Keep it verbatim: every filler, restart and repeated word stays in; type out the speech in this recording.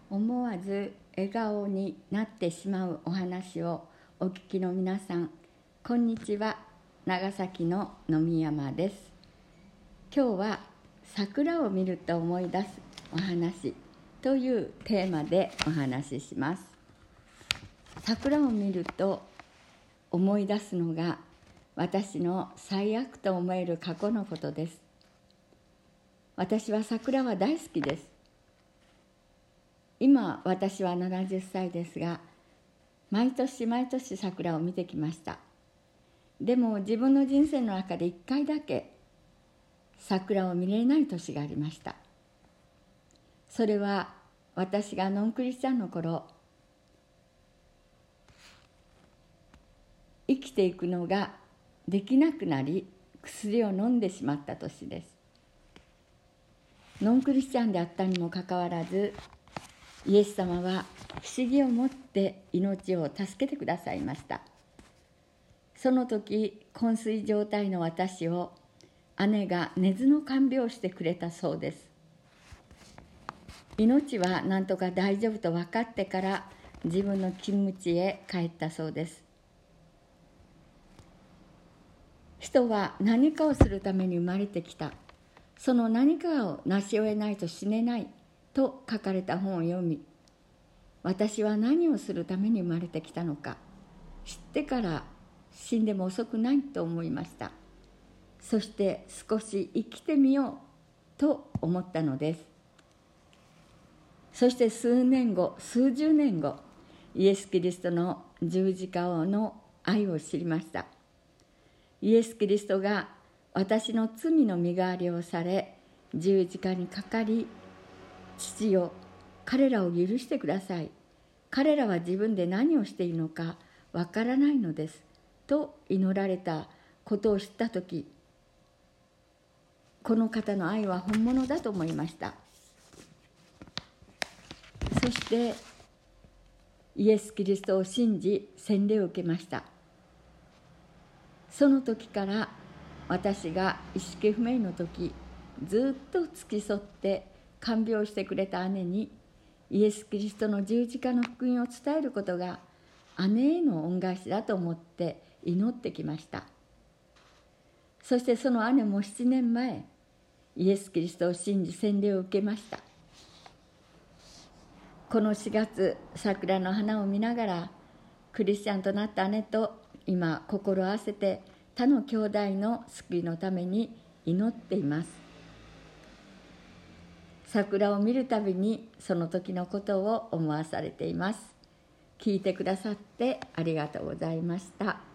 思わず笑顔になってしまうお話をお聞きの皆さん、こんにちは。長崎の野見山です。今日は桜を見ると思い出すお話というテーマでお話しします。桜を見ると思い出すのが私の最悪と思える過去のことです。私は桜は大好きです。今私はななじゅっさいですが、毎年毎年桜を見てきました。でも自分の人生の中でいっかいだけ桜を見れない年がありました。それは私がノンクリスチャンの頃、生きていくのができなくなり薬を飲んでしまった年です。ノンクリスチャンであったにもかかわらず、イエス様は不思議を持って命を助けてくださいました。その時、昏睡状態の私を姉が寝ずの看病してくれたそうです。命はなんとか大丈夫と分かってから自分の勤務地へ帰ったそうです。人は何かをするために生まれてきた。その何かを成し終えないと死ねないと書かれた本を読み、私は何をするために生まれてきたのか知ってから死んでも遅くないと思いました。そして少し生きてみようと思ったのです。そして数年後、数十年後、イエス・キリストの十字架の愛を知りました。イエス・キリストが私の罪の身代わりをされ、十字架にかかり、父よ、彼らを許してください。彼らは自分で何をしているのかわからないのです。と祈られたことを知ったとき、この方の愛は本物だと思いました。そして、イエス・キリストを信じ、洗礼を受けました。その時から私が意識不明の時、ずっと付き添って看病してくれた姉にイエス・キリストの十字架の福音を伝えることが姉への恩返しだと思って祈ってきました。そしてその姉もななねんまえ、イエス・キリストを信じ洗礼を受けました。このしがつ、桜の花を見ながらクリスチャンとなった姉と今心を合わせて他の兄弟の救いのために祈っています。桜を見るたびにその時のことを思わされています。聞いてくださってありがとうございました。